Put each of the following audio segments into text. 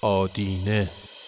آدینه.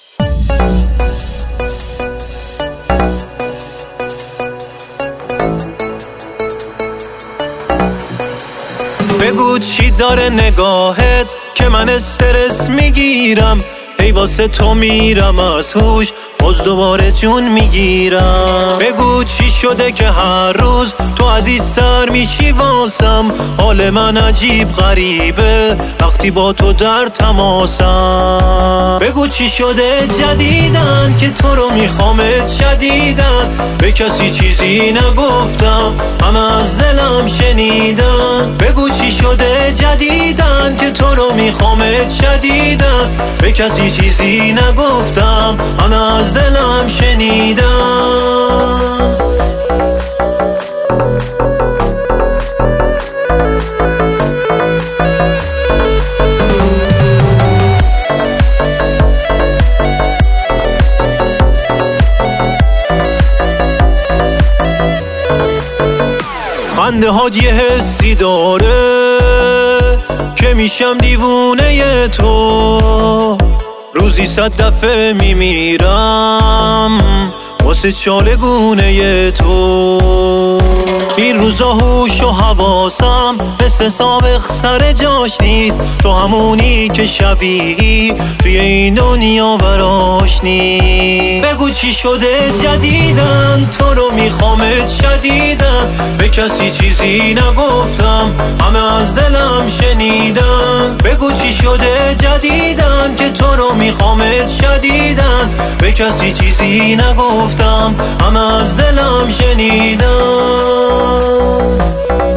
بگو چی داره نگاهت که من استرس میگیرم، هی واسه تو میرم از هوش، باز دوباره جون میگیرم. بگو چی شده که هر روز تو عزیزتر میشی واسم، حال من عجیب غریبه وقتی با تو در تماسم. بگو چی شده جدیدن که تو رو میخوامت شدیدن، به کسی چیزی نگفتم همه از دلم شنیدم. بگو چی شده جدیدن که تو رو میخوامت شدیدن، به کسی چیزی نگفتم همه از دلم شنیدم. خنده هات یه حسی داره که میشم دیوونه تو، روزی 100 دفعه میمیرم واسه چالگونه تو. این روزا هوش و حواسم مثل سابق سر جاش نیست، تو همونی که شبیهی توی این دنیا براش نیست. بگو چی شده جدیدن تو رو میخوامت شدیدن، به کسی چیزی نگفتم همه از دلم شنیدم. بگو چی شده جدیدن که تو رو میخوامت شدیدن، به کسی چیزی نگفتم همه از دلم شنیدم.